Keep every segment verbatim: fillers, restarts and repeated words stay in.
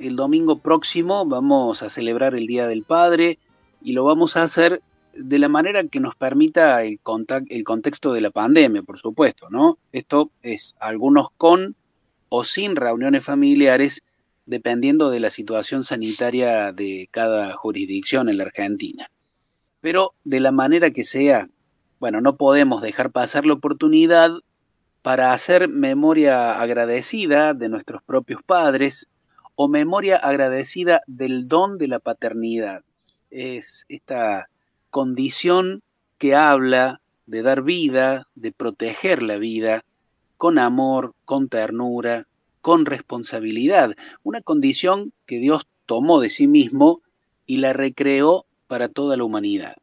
el domingo próximo vamos a celebrar el Día del Padre y lo vamos a hacer de la manera que nos permita el, contact, el contexto de la pandemia, por supuesto, ¿no? Esto es algunos con o sin reuniones familiares, dependiendo de la situación sanitaria de cada jurisdicción en la Argentina. Pero de la manera que sea, bueno, no podemos dejar pasar la oportunidad para hacer memoria agradecida de nuestros propios padres o memoria agradecida del don de la paternidad. Es esta condición que habla de dar vida, de proteger la vida, con amor, con ternura, con responsabilidad. Una condición que Dios tomó de sí mismo y la recreó para toda la humanidad.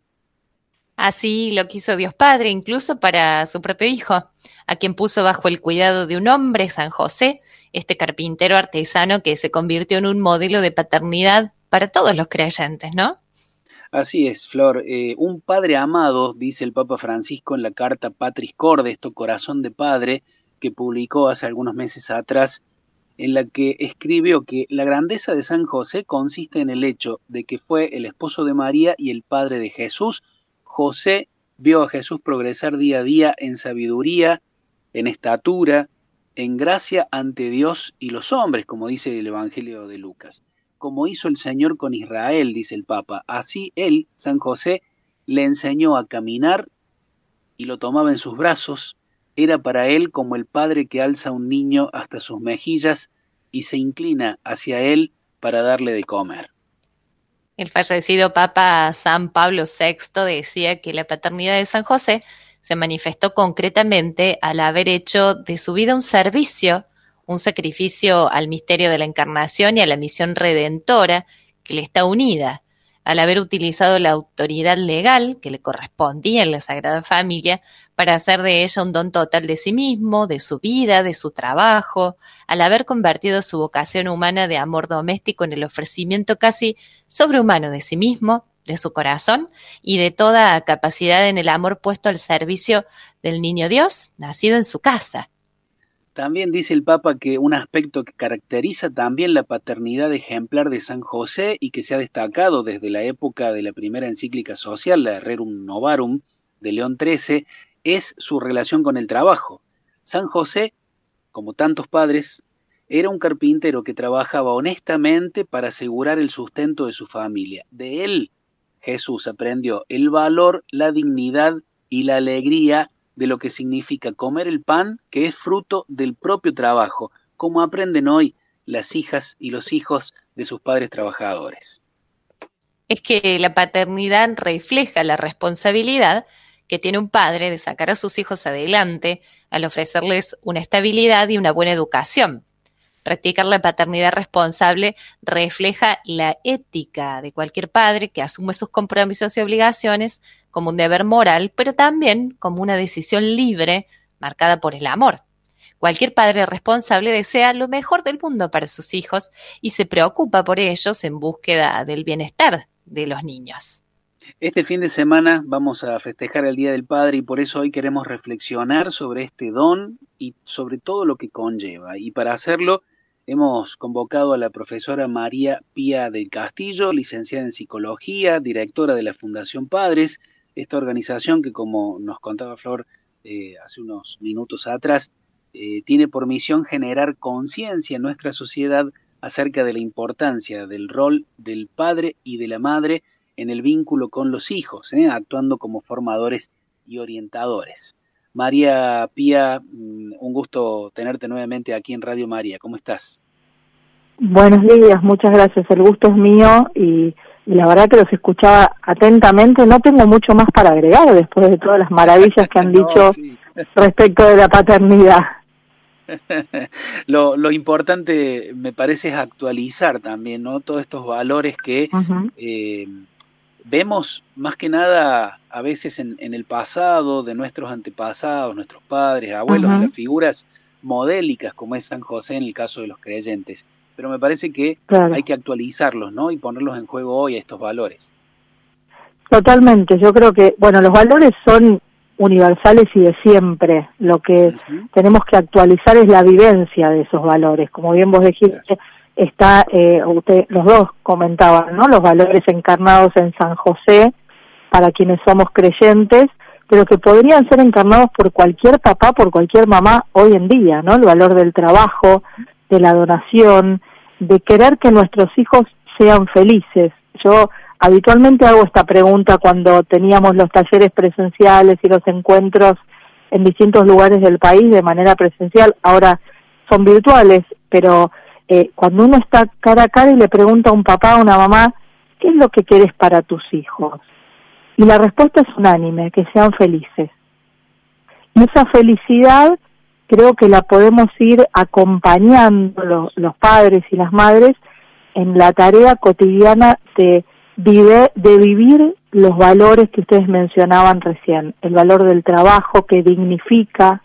Así lo quiso Dios Padre, incluso para su propio Hijo, a quien puso bajo el cuidado de un hombre, San José, este carpintero artesano que se convirtió en un modelo de paternidad para todos los creyentes, ¿no? Así es, Flor. Eh, un padre amado, dice el Papa Francisco en la carta Patris Corde, esto Corazón de Padre, que publicó hace algunos meses atrás, en la que escribió que la grandeza de San José consiste en el hecho de que fue el esposo de María y el padre de Jesús. José vio a Jesús progresar día a día en sabiduría, en estatura, en gracia ante Dios y los hombres, como dice el Evangelio de Lucas. Como hizo el Señor con Israel, dice el Papa, así él, San José, le enseñó a caminar y lo tomaba en sus brazos. Era para él como el padre que alza a un niño hasta sus mejillas y se inclina hacia él para darle de comer. El fallecido Papa San Pablo sexto decía que la paternidad de San José se manifestó concretamente al haber hecho de su vida un servicio, un sacrificio al misterio de la encarnación y a la misión redentora que le está unida, al haber utilizado la autoridad legal que le correspondía en la Sagrada Familia para hacer de ella un don total de sí mismo, de su vida, de su trabajo, al haber convertido su vocación humana de amor doméstico en el ofrecimiento casi sobrehumano de sí mismo, de su corazón y de toda capacidad en el amor puesto al servicio del niño Dios, nacido en su casa. También dice el Papa que un aspecto que caracteriza también la paternidad ejemplar de San José y que se ha destacado desde la época de la primera encíclica social, la Rerum Novarum de León trece, es su relación con el trabajo. San José, como tantos padres, era un carpintero que trabajaba honestamente para asegurar el sustento de su familia. De él, Jesús aprendió el valor, la dignidad y la alegría de lo que significa comer el pan que es fruto del propio trabajo, como aprenden hoy las hijas y los hijos de sus padres trabajadores. Es que la paternidad refleja la responsabilidad que tiene un padre de sacar a sus hijos adelante al ofrecerles una estabilidad y una buena educación. Practicar la paternidad responsable refleja la ética de cualquier padre que asume sus compromisos y obligaciones como un deber moral, pero también como una decisión libre marcada por el amor. Cualquier padre responsable desea lo mejor del mundo para sus hijos y se preocupa por ellos en búsqueda del bienestar de los niños. Este fin de semana vamos a festejar el Día del Padre y por eso hoy queremos reflexionar sobre este don y sobre todo lo que conlleva. Y para hacerlo hemos convocado a la profesora María Pía del Castillo, licenciada en Psicología, directora de la Fundación Padres, esta organización que, como nos contaba Flor eh, hace unos minutos atrás, eh, tiene por misión generar conciencia en nuestra sociedad acerca de la importancia del rol del padre y de la madre en el vínculo con los hijos, ¿eh? actuando como formadores y orientadores. María Pía, un gusto tenerte nuevamente aquí en Radio María. ¿Cómo estás? Buenos días, muchas gracias. El gusto es mío y, y la verdad que los escuchaba atentamente. No tengo mucho más para agregar después de todas las maravillas que han no, dicho sí. respecto de la paternidad. Lo, lo importante me parece es actualizar también, ¿no? Todos estos valores que uh-huh. eh, vemos más que nada a veces en, en el pasado de nuestros antepasados, nuestros padres, abuelos, uh-huh. de las figuras modélicas como es San José en el caso de los creyentes. Pero me parece que claro. hay que actualizarlos, ¿no? Y ponerlos en juego hoy a estos valores. Totalmente. Yo creo que, bueno, los valores son universales y de siempre. Lo que uh-huh. tenemos que actualizar es la vivencia de esos valores. Como bien vos dijiste, claro. está, eh, usted, los dos comentaban, ¿no? Los valores encarnados en San José para quienes somos creyentes, pero que podrían ser encarnados por cualquier papá, por cualquier mamá hoy en día, ¿no? El valor del trabajo, de la donación, de querer que nuestros hijos sean felices. Yo habitualmente hago esta pregunta cuando teníamos los talleres presenciales y los encuentros en distintos lugares del país de manera presencial, ahora son virtuales, pero eh, cuando uno está cara a cara y le pregunta a un papá o a una mamá, ¿qué es lo que quieres para tus hijos? Y la respuesta es unánime, que sean felices. Y esa felicidad creo que la podemos ir acompañando los, los padres y las madres en la tarea cotidiana de, vive, de vivir los valores que ustedes mencionaban recién, el valor del trabajo que dignifica,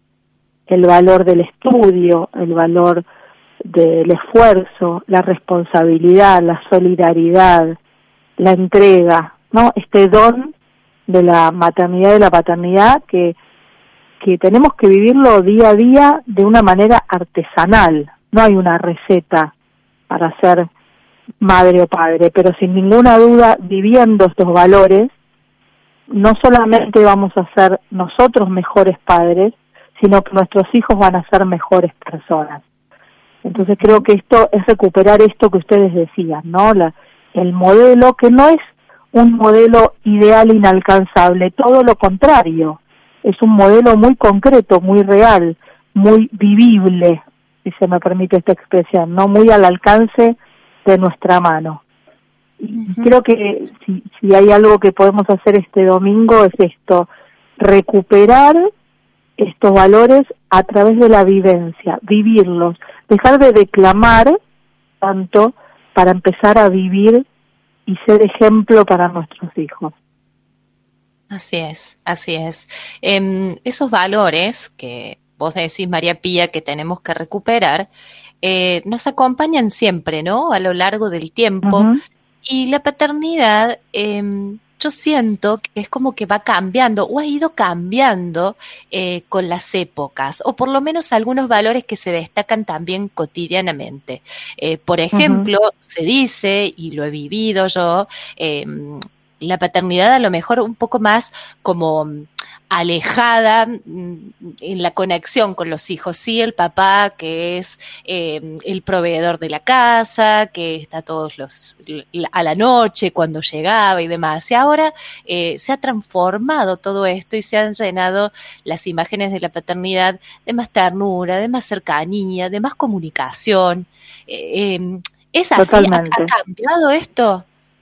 el valor del estudio, el valor del esfuerzo, la responsabilidad, la solidaridad, la entrega, ¿no? Este don de la maternidad y de la paternidad que, que tenemos que vivirlo día a día de una manera artesanal. No hay una receta para ser madre o padre, pero sin ninguna duda, viviendo estos valores, no solamente vamos a ser nosotros mejores padres, sino que nuestros hijos van a ser mejores personas. Entonces creo que esto es recuperar esto que ustedes decían, ¿no? La, el modelo que no es un modelo ideal inalcanzable, todo lo contrario, es un modelo muy concreto, muy real, muy vivible, si se me permite esta expresión, no muy al alcance de nuestra mano. Y uh-huh. Creo que si, si hay algo que podemos hacer este domingo es esto, recuperar estos valores a través de la vivencia, vivirlos, dejar de declamar tanto para empezar a vivir y ser ejemplo para nuestros hijos. Así es, así es. Eh, esos valores que vos decís, María Pía, que tenemos que recuperar, eh, nos acompañan siempre, ¿no? A lo largo del tiempo. Uh-huh. Y la paternidad, eh, yo siento que es como que va cambiando o ha ido cambiando eh, con las épocas, o por lo menos algunos valores que se destacan también cotidianamente. Eh, por ejemplo, uh-huh. se dice, y lo he vivido yo, eh, la paternidad a lo mejor un poco más como alejada en la conexión con los hijos, sí, el papá que es eh, el proveedor de la casa, que está todos los a la noche cuando llegaba y demás, y ahora eh, se ha transformado todo esto y se han llenado las imágenes de la paternidad de más ternura, de más cercanía, de más comunicación. Eh, eh, ¿Es así? Totalmente. ¿Ha, ha cambiado esto?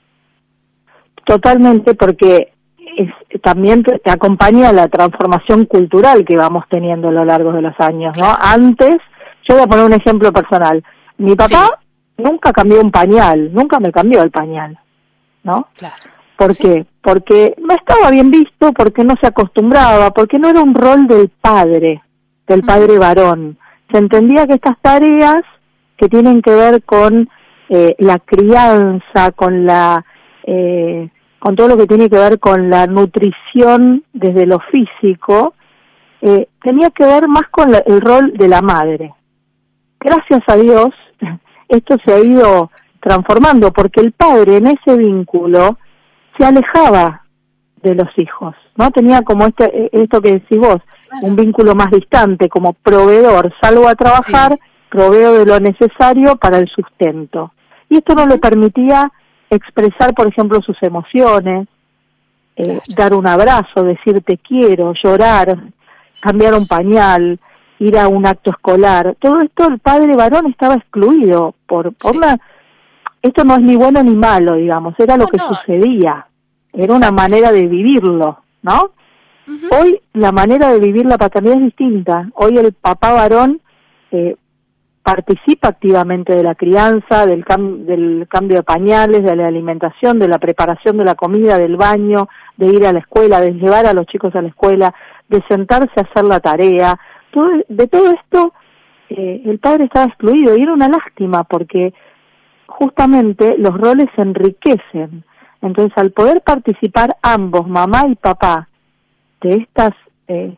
Totalmente, porque es, también te, te acompaña la transformación cultural que vamos teniendo a lo largo de los años, ¿no? Antes, yo voy a poner un ejemplo personal. Mi papá sí. nunca cambió un pañal, nunca me cambió el pañal, ¿no? Claro. ¿Por sí. qué? Porque no estaba bien visto, porque no se acostumbraba, porque no era un rol del padre, del padre varón. Se entendía que estas tareas que tienen que ver con eh, la crianza, con la... Eh, con todo lo que tiene que ver con la nutrición desde lo físico, eh, tenía que ver más con la, el rol de la madre. Gracias a Dios, esto se ha ido transformando, porque el padre en ese vínculo se alejaba de los hijos, ¿no? Tenía como este, esto que decís vos, un vínculo más distante, como proveedor, salgo a trabajar, sí. proveo de lo necesario para el sustento. Y esto no le permitía expresar, por ejemplo, sus emociones, eh, claro. dar un abrazo, decir te quiero, llorar, cambiar un pañal, ir a un acto escolar. Todo esto el padre varón estaba excluido por, por sí. una... Esto no es ni bueno ni malo, digamos, era lo no, que no. sucedía, era Exacto. una manera de vivirlo, ¿no? Uh-huh. Hoy la manera de vivir la paternidad es distinta. Hoy el papá varón eh, participa activamente de la crianza, del, cam- del cambio de pañales, de la alimentación, de la preparación de la comida, del baño, de ir a la escuela, de llevar a los chicos a la escuela, de sentarse a hacer la tarea. Todo, de todo esto eh, el padre estaba excluido y era una lástima porque justamente los roles se enriquecen. Entonces al poder participar ambos, mamá y papá, de estas eh,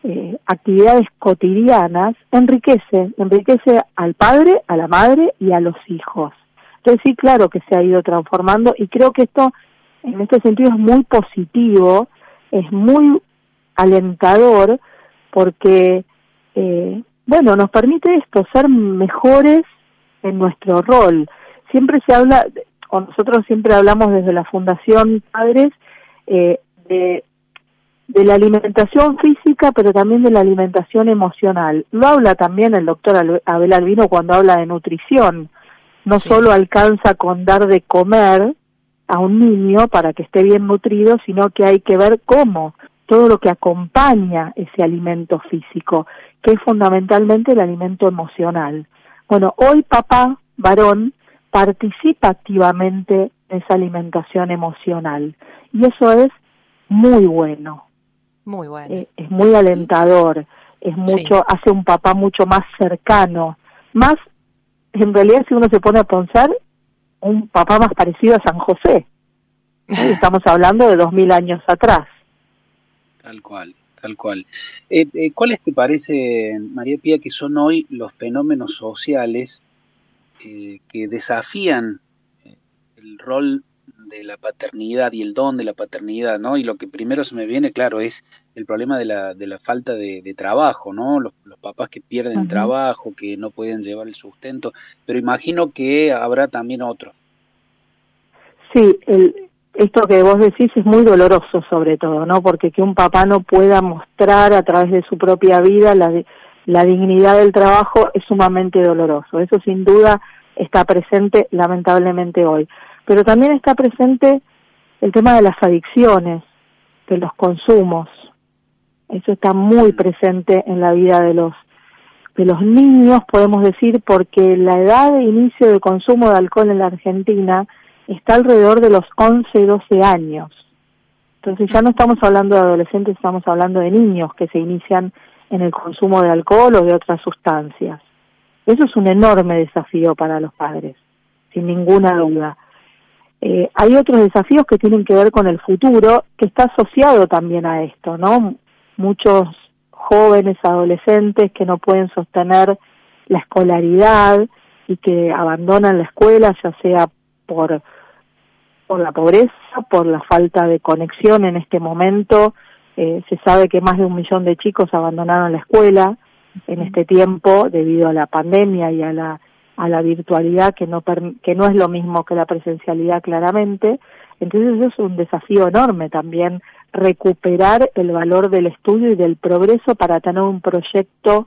eh, actividades cotidianas, enriquece, enriquece al padre, a la madre y a los hijos. Entonces sí, claro que se ha ido transformando y creo que esto en este sentido es muy positivo, es muy alentador porque, eh, bueno, nos permite esto, ser mejores en nuestro rol. Siempre se habla, o nosotros siempre hablamos desde la Fundación Padres, eh, de, de la alimentación física, pero también de la alimentación emocional. Lo habla también el doctor Abel Albino cuando habla de nutrición. No sí. solo alcanza con dar de comer a un niño para que esté bien nutrido, sino que hay que ver cómo, todo lo que acompaña ese alimento físico, que es fundamentalmente el alimento emocional. Bueno, hoy papá, varón, participa activamente en esa alimentación emocional, y eso es muy bueno. Muy bueno. Eh, es muy alentador, es mucho, sí. hace un papá mucho más cercano, más, en realidad si uno se pone a pensar, un papá más parecido a San José. Estamos hablando de dos mil años atrás. Tal cual, tal cual. Eh, eh, ¿Cuáles te parece, María Pía, que son hoy los fenómenos sociales eh, que desafían eh, el rol de la paternidad y el don de la paternidad, ¿no? Y lo que primero se me viene, claro, es el problema de la, de la falta de, de trabajo, ¿no? Los, los papás que pierden uh-huh. trabajo, que no pueden llevar el sustento, pero imagino que habrá también otros. Sí, el, esto que vos decís es muy doloroso sobre todo, ¿no? Porque que un papá no pueda mostrar a través de su propia vida la, la dignidad del trabajo es sumamente doloroso. Eso sin duda está presente lamentablemente hoy. Pero también está presente el tema de las adicciones, de los consumos. Eso está muy presente en la vida de los de los niños, podemos decir, porque la edad de inicio de consumo de alcohol en la Argentina está alrededor de los once, doce años. Entonces ya no estamos hablando de adolescentes, estamos hablando de niños que se inician en el consumo de alcohol o de otras sustancias. Eso es un enorme desafío para los padres, sin ninguna duda. Eh, hay otros desafíos que tienen que ver con el futuro, que está asociado también a esto, ¿no? Muchos jóvenes, adolescentes que no pueden sostener la escolaridad y que abandonan la escuela, ya sea por, por la pobreza, por la falta de conexión en este momento. Eh, se sabe que más de un millón de chicos abandonaron la escuela en este tiempo debido a la pandemia y a la a la virtualidad que no que no es lo mismo que la presencialidad claramente. Entonces eso es un desafío enorme también, recuperar el valor del estudio y del progreso para tener un proyecto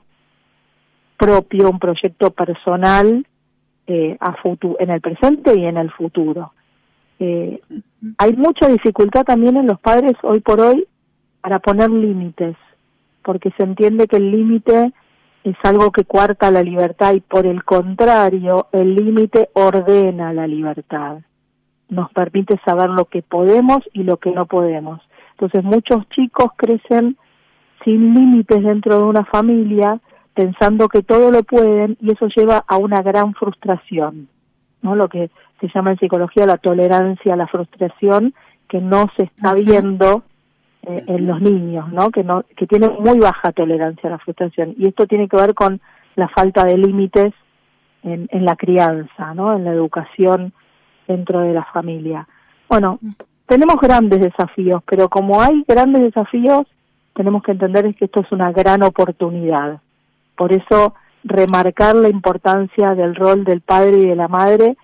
propio, un proyecto personal eh, a futuro, en el presente y en el futuro. Eh, hay mucha dificultad también en los padres hoy por hoy para poner límites, porque se entiende que el límite es algo que coarta la libertad y por el contrario, el límite ordena la libertad. Nos permite saber lo que podemos y lo que no podemos. Entonces muchos chicos crecen sin límites dentro de una familia, pensando que todo lo pueden, y eso lleva a una gran frustración, ¿no? Lo que se llama en psicología la tolerancia a la frustración, que no se está uh-huh. viendo eh, en los niños, ¿no? Que no que tienen muy baja tolerancia a la frustración, y esto tiene que ver con la falta de límites en, en la crianza, ¿no? En la educación dentro de la familia. Bueno, tenemos grandes desafíos, pero como hay grandes desafíos, tenemos que entender que esto es una gran oportunidad. Por eso, remarcar la importancia del rol del padre y de la madre,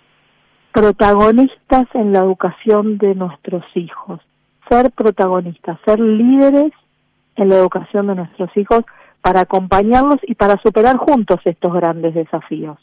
protagonistas en la educación de nuestros hijos. Ser protagonistas, ser líderes en la educación de nuestros hijos para acompañarlos y para superar juntos estos grandes desafíos.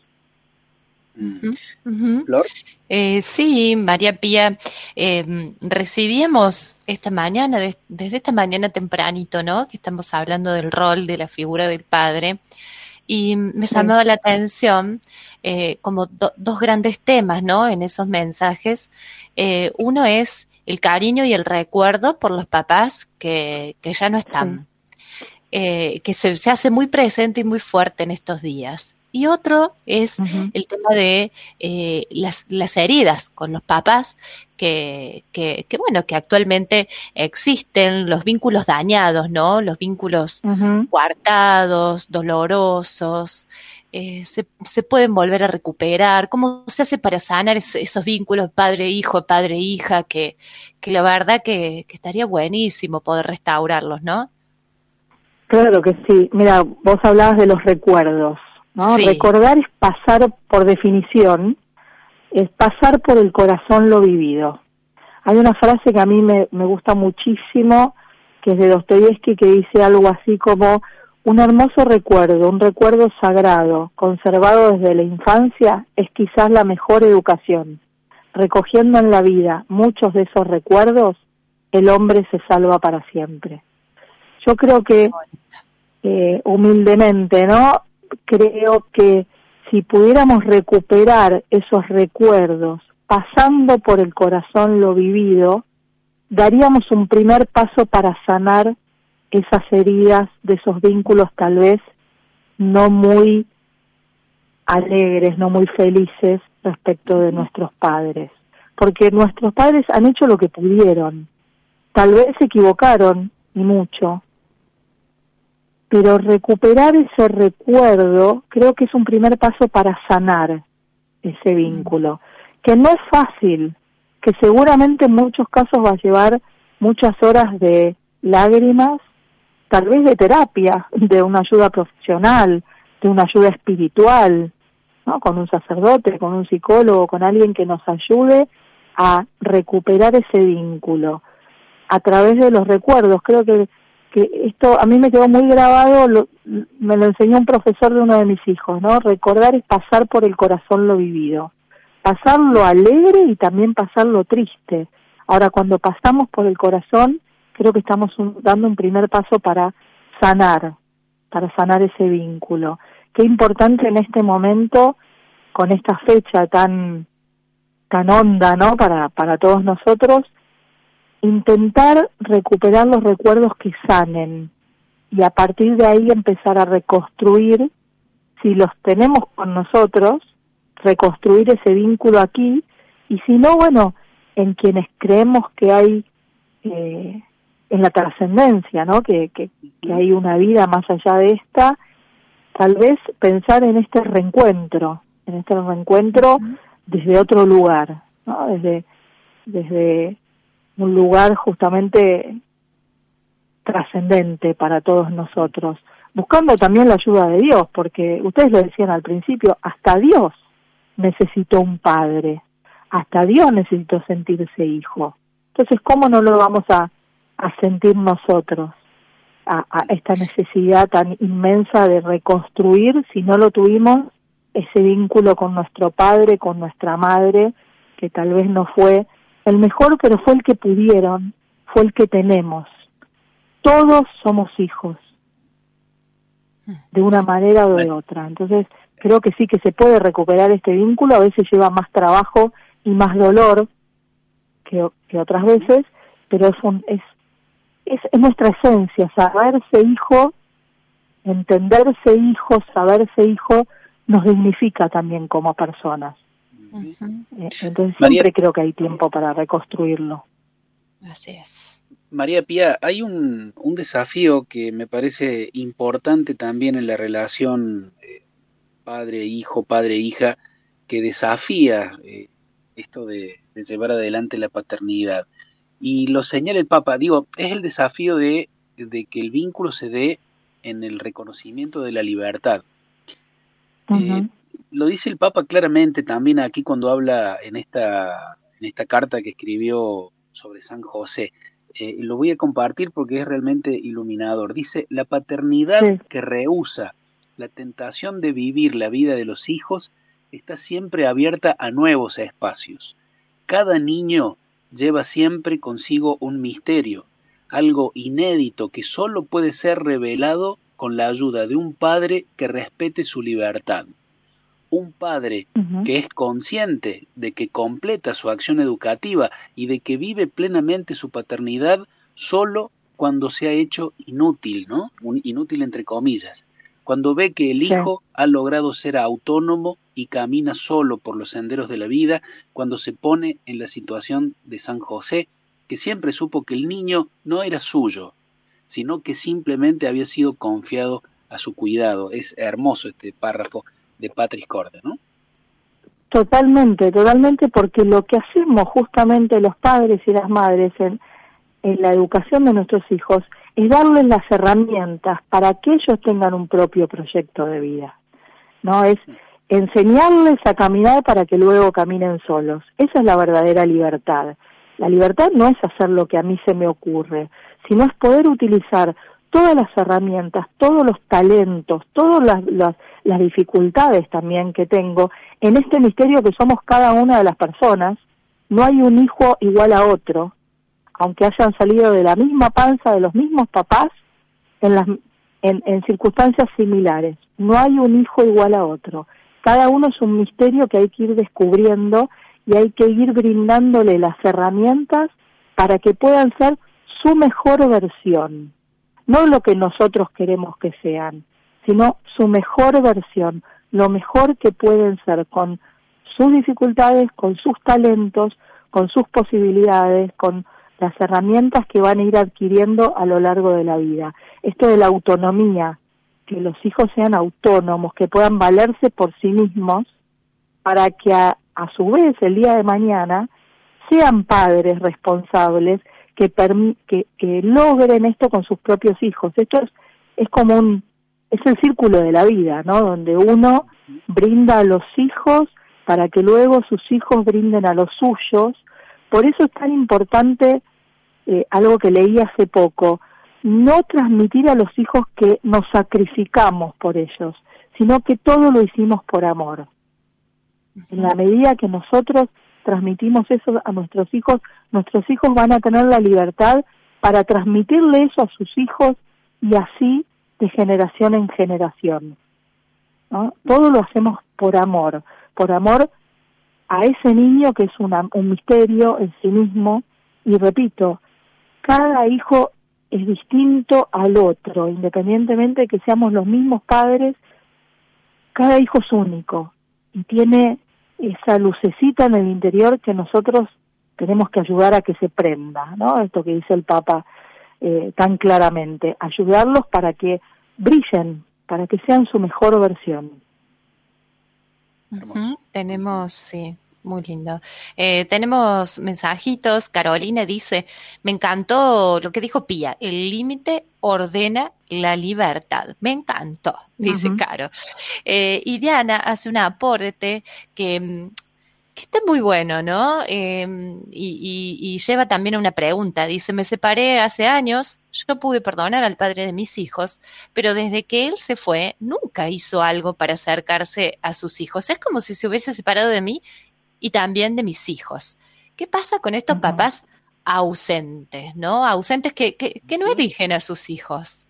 Uh-huh. Uh-huh. ¿Flor? Eh, sí, María Pía, eh, recibíamos esta mañana, de, desde esta mañana tempranito, ¿no? Que estamos hablando del rol, de la figura del padre, y me sí. llamaba la atención eh, como do, dos grandes temas, ¿no? En esos mensajes. Eh, uno es el cariño y el recuerdo por los papás que, que ya no están, sí. eh, que se, se hace muy presente y muy fuerte en estos días. Y otro es Uh-huh. el tema de eh, las, las heridas con los papás, que, que, que bueno, que actualmente existen, los vínculos dañados, ¿no? Los vínculos Uh-huh. coartados, dolorosos, eh, se, se pueden volver a recuperar. ¿Cómo se hace para sanar es, esos vínculos padre-hijo, padre-hija, que, que la verdad que, que estaría buenísimo poder restaurarlos, ¿no? Claro que sí. Mira, vos hablabas de los recuerdos, ¿no? Sí. Recordar es pasar, por definición, es pasar por el corazón lo vivido. Hay una frase que a mí me, me gusta muchísimo, que es de Dostoyevski, que dice algo así como: un hermoso recuerdo, un recuerdo sagrado, conservado desde la infancia, es quizás la mejor educación. Recogiendo en la vida muchos de esos recuerdos, el hombre se salva para siempre. Yo creo que, eh, humildemente, ¿no? Creo que si pudiéramos recuperar esos recuerdos, pasando por el corazón lo vivido, daríamos un primer paso para sanar esas heridas de esos vínculos tal vez no muy alegres, no muy felices respecto de nuestros padres. Porque nuestros padres han hecho lo que pudieron. Tal vez se equivocaron, y mucho. Pero recuperar ese recuerdo creo que es un primer paso para sanar ese vínculo, que no es fácil, que seguramente en muchos casos va a llevar muchas horas de lágrimas, tal vez de terapia, de una ayuda profesional, de una ayuda espiritual, ¿no? Con un sacerdote, con un psicólogo, con alguien que nos ayude a recuperar ese vínculo a través de los recuerdos. Creo que que esto a mí me quedó muy grabado, lo, me lo enseñó un profesor de uno de mis hijos, ¿no? Recordar es pasar por el corazón lo vivido, pasar lo alegre y también pasar lo triste. Ahora, cuando pasamos por el corazón, creo que estamos un, dando un primer paso para sanar, para sanar ese vínculo. Qué importante en este momento, con esta fecha tan tan honda, ¿no? Para para todos nosotros, intentar recuperar los recuerdos que sanen y a partir de ahí empezar a reconstruir, si los tenemos con nosotros, reconstruir ese vínculo aquí, y si no, bueno, en quienes creemos que hay, eh, en la trascendencia, ¿no? Que, que, que hay una vida más allá de esta, tal vez pensar en este reencuentro, en este reencuentro uh-huh. desde otro lugar, ¿no? Desde, desde un lugar justamente trascendente para todos nosotros, buscando también la ayuda de Dios, porque ustedes lo decían al principio, hasta Dios necesitó un padre, hasta Dios necesitó sentirse hijo. Entonces, ¿cómo no lo vamos a, a sentir nosotros, a, a esta necesidad tan inmensa de reconstruir, si no lo tuvimos, ese vínculo con nuestro padre, con nuestra madre, que tal vez no fue el mejor, pero fue el que pudieron, fue el que tenemos. Todos somos hijos, de una manera o de otra. Entonces, creo que sí que se puede recuperar este vínculo, a veces lleva más trabajo y más dolor que, que otras veces, pero es, un, es, es, es nuestra esencia, saberse hijo, entenderse hijo, saberse hijo, nos dignifica también como personas. Uh-huh. Entonces María, siempre creo que hay tiempo para reconstruirlo. Así es. María Pía, hay un, un desafío que me parece importante también en la relación eh, padre-hijo, padre-hija, que desafía eh, esto de, de llevar adelante la paternidad. Y lo señala el Papa, digo, es el desafío de, de que el vínculo se dé en el reconocimiento de la libertad. Uh-huh. Eh, Lo dice el Papa claramente también aquí cuando habla en esta, en esta carta que escribió sobre San José. Eh, lo voy a compartir porque es realmente iluminador. Dice, la paternidad sí. que rehúsa la tentación de vivir la vida de los hijos está siempre abierta a nuevos espacios. Cada niño lleva siempre consigo un misterio, algo inédito que solo puede ser revelado con la ayuda de un padre que respete su libertad. Un padre uh-huh. que es consciente de que completa su acción educativa y de que vive plenamente su paternidad solo cuando se ha hecho inútil, ¿no? Un inútil entre comillas. Cuando ve que el hijo sí. ha logrado ser autónomo y camina solo por los senderos de la vida, cuando se pone en la situación de San José, que siempre supo que el niño no era suyo, sino que simplemente había sido confiado a su cuidado. Es hermoso este párrafo de Patris Corde, ¿no? Totalmente, totalmente, porque lo que hacemos justamente los padres y las madres en, en la educación de nuestros hijos es darles las herramientas para que ellos tengan un propio proyecto de vida, ¿no? Es enseñarles a caminar para que luego caminen solos. Esa es la verdadera libertad. La libertad no es hacer lo que a mí se me ocurre, sino es poder utilizar todas las herramientas, todos los talentos, todas las, las, las dificultades también que tengo en este misterio que somos cada una de las personas. No hay un hijo igual a otro, aunque hayan salido de la misma panza de los mismos papás en, las, en, en circunstancias similares. No hay un hijo igual a otro. Cada uno es un misterio que hay que ir descubriendo y hay que ir brindándole las herramientas para que puedan ser su mejor versión. No lo que nosotros queremos que sean, sino su mejor versión, lo mejor que pueden ser con sus dificultades, con sus talentos, con sus posibilidades, con las herramientas que van a ir adquiriendo a lo largo de la vida. Esto de la autonomía, que los hijos sean autónomos, que puedan valerse por sí mismos, para que a, a su vez el día de mañana sean padres responsables que, permi- que, que logren esto con sus propios hijos. Esto es, es como un, es el círculo de la vida, ¿no? Donde uno brinda a los hijos para que luego sus hijos brinden a los suyos. Por eso es tan importante, eh, algo que leí hace poco, no transmitir a los hijos que nos sacrificamos por ellos, sino que todo lo hicimos por amor. En la medida que nosotros transmitimos eso a nuestros hijos, nuestros hijos van a tener la libertad para transmitirle eso a sus hijos y así de generación en generación, ¿no? Todo lo hacemos por amor, por amor a ese niño que es una, un misterio en sí mismo. Y repito, cada hijo es distinto al otro, independientemente de que seamos los mismos padres, cada hijo es único y tiene esa lucecita en el interior que nosotros tenemos que ayudar a que se prenda, ¿no? Esto que dice el Papa eh, tan claramente, ayudarlos para que brillen, para que sean su mejor versión. Uh-huh. Tenemos, sí, muy lindo. Eh, tenemos mensajitos. Carolina dice, me encantó lo que dijo Pía, el límite ordena la libertad. Me encantó, dice uh-huh. Caro. Eh, y Diana hace un aporte que, que está muy bueno, ¿no? Eh, y, y, y lleva también a una pregunta. Dice, me separé hace años, yo pude perdonar al padre de mis hijos, pero desde que él se fue, nunca hizo algo para acercarse a sus hijos. Es como si se hubiese separado de mí y también de mis hijos. ¿Qué pasa con estos uh-huh. papás ausentes, ¿no? Ausentes que, que, que no eligen a sus hijos.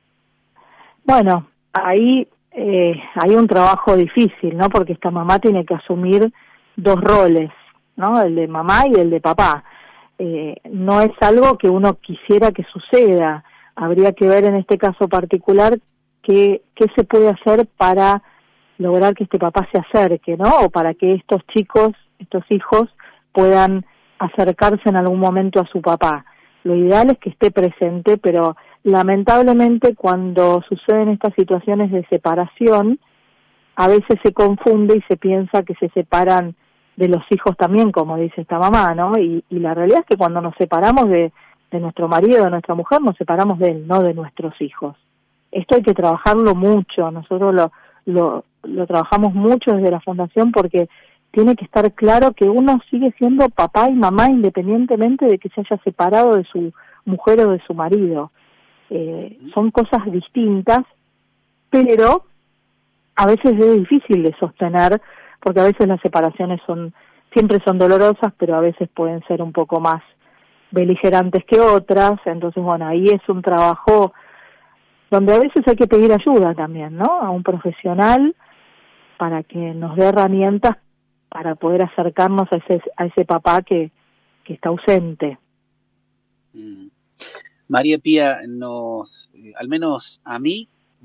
Bueno, ahí eh, hay un trabajo difícil, ¿no? Porque esta mamá tiene que asumir dos roles, ¿no? El de mamá y el de papá. Eh, no es algo que uno quisiera que suceda. Habría que ver en este caso particular qué, qué se puede hacer para lograr que este papá se acerque, ¿no? O para que estos chicos, estos hijos, puedan acercarse en algún momento a su papá. Lo ideal es que esté presente, pero lamentablemente cuando suceden estas situaciones de separación, a veces se confunde y se piensa que se separan de los hijos también, como dice esta mamá, ¿no? Y, y la realidad es que cuando nos separamos de, de nuestro marido, de nuestra mujer, nos separamos de él, no de nuestros hijos. Esto hay que trabajarlo mucho, nosotros lo, lo, lo trabajamos mucho desde la Fundación porque tiene que estar claro que uno sigue siendo papá y mamá independientemente de que se haya separado de su mujer o de su marido. Eh, son cosas distintas, pero a veces es difícil de sostener, porque a veces las separaciones son siempre son dolorosas, pero a veces pueden ser un poco más beligerantes que otras. Entonces, bueno, ahí es un trabajo donde a veces hay que pedir ayuda también, ¿no? A un profesional para que nos dé herramientas para poder acercarnos a ese a ese papá que, que está ausente. Mm. María Pía, nos, eh, al menos a mí,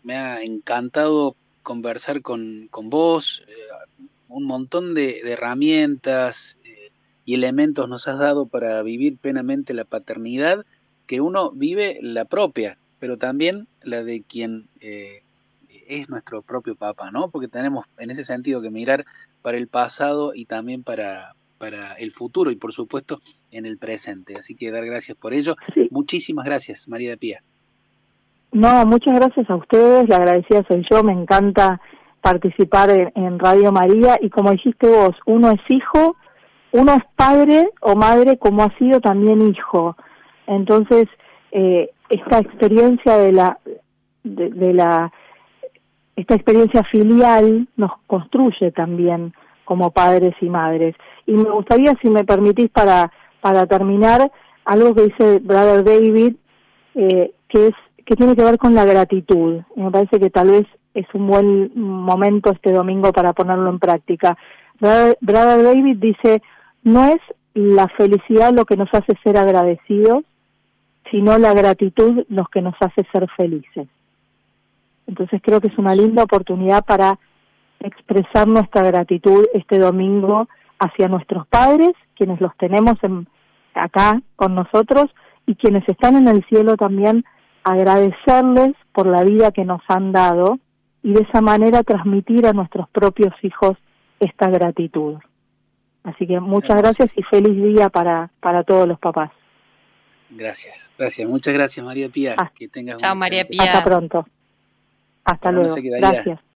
me ha encantado conversar con, con vos, eh, un montón de, de herramientas eh, y elementos nos has dado para vivir plenamente la paternidad, que uno vive la propia, pero también la de quien eh, es nuestro propio papá, ¿no? Porque tenemos en ese sentido que mirar para el pasado y también para, para el futuro y por supuesto en el presente. Así que dar gracias por ello. Sí. Muchísimas gracias, María de Pía. No, muchas gracias a ustedes, la agradecida soy yo, me encanta participar en, en Radio María y como dijiste vos, uno es hijo, uno es padre o madre como ha sido también hijo. Entonces, eh, esta experiencia de la, de, de la, esta experiencia filial nos construye también como padres y madres. Y me gustaría, si me permitís, para, para terminar, algo que dice Brother David, eh, que es que tiene que ver con la gratitud. Y me parece que tal vez es un buen momento este domingo para ponerlo en práctica. Brother, Brother David dice, no es la felicidad lo que nos hace ser agradecidos, sino la gratitud lo que nos hace ser felices. Entonces creo que es una linda oportunidad para expresar nuestra gratitud este domingo hacia nuestros padres, quienes los tenemos en, acá con nosotros, y quienes están en el cielo también, agradecerles por la vida que nos han dado y de esa manera transmitir a nuestros propios hijos esta gratitud. Así que muchas gracias y feliz día para, para todos los papás. Gracias, gracias, muchas gracias María Pía. Ah, que tengas chao un María Pía. Hasta pronto. Hasta bueno, luego. No gracias.